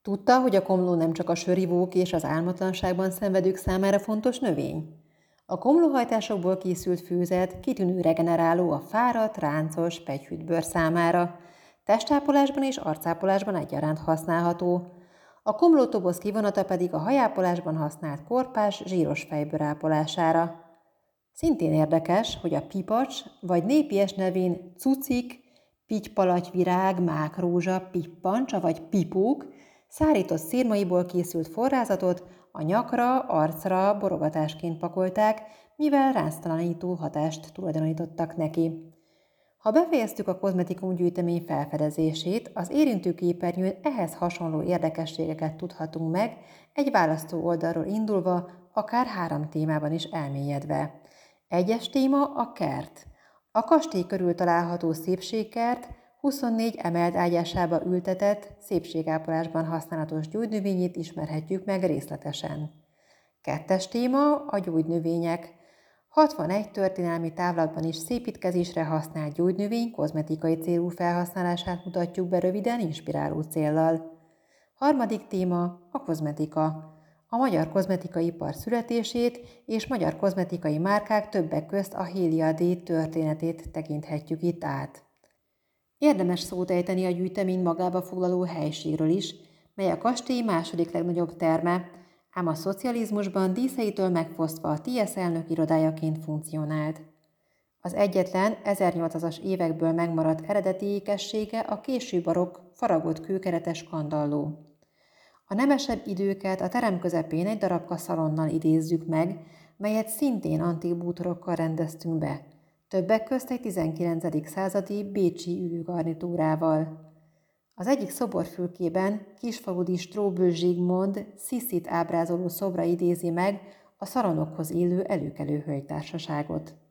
Tudta, hogy a komló nem csak a sörivók és az álmatlanságban szenvedők számára fontos növény? A komlóhajtásokból készült főzet kitűnő regeneráló a fáradt, ráncos, pegyhűt bőr számára. Testápolásban és arcápolásban egyaránt használható. A komlótoboz kivonata pedig a hajápolásban használt korpás, zsíros fejbőr ápolására. Szintén érdekes, hogy a pipacs, vagy népies nevén cucik, pitypalatyvirág, mákrózsa, pippancsa vagy pipók szárított szirmaiból készült forrázatot a nyakra, arcra borogatásként pakolták, mivel ránctalanító hatást tulajdonítottak neki. Ha befejeztük a kozmetikum gyűjtemény felfedezését, az érintőképernyőn ehhez hasonló érdekességeket tudhatunk meg, egy választó oldalról indulva, akár 3 témában is elmélyedve. Egyes téma a kert. A kastély körül található szépségkert 24 emelt ágyásába ültetett, szépségápolásban használatos gyógynövényét ismerhetjük meg részletesen. Kettes téma a gyógynövények. 61 történelmi távlatban is szépítkezésre használt gyógynövény kozmetikai célú felhasználását mutatjuk be röviden inspiráló céllal. Harmadik téma a kozmetika. A magyar kozmetikaipar születését és magyar kozmetikai márkák többek közt a Hélia D történetét tekinthetjük itt át. Érdemes szót ejteni a gyűjtemény magába foglaló helységről is, mely a kastély második legnagyobb terme, ám a szocializmusban díszeitől megfosztva a TS elnök irodájaként funkcionált. Az egyetlen 1800-as évekből megmaradt eredeti ékessége a késő barokk faragott kőkeretes kandalló. A nemesebb időket a terem közepén egy darabka szalonnal idézzük meg, melyet szintén antik bútorokkal rendeztünk be, többek közt egy 19. századi bécsi ülőgarnitúrával. Az egyik szoborfülkében kisfaludi Stróbő Zsigmond Sziszit ábrázoló szobra idézi meg a szalonokhoz illő előkelő hölgytársaságot.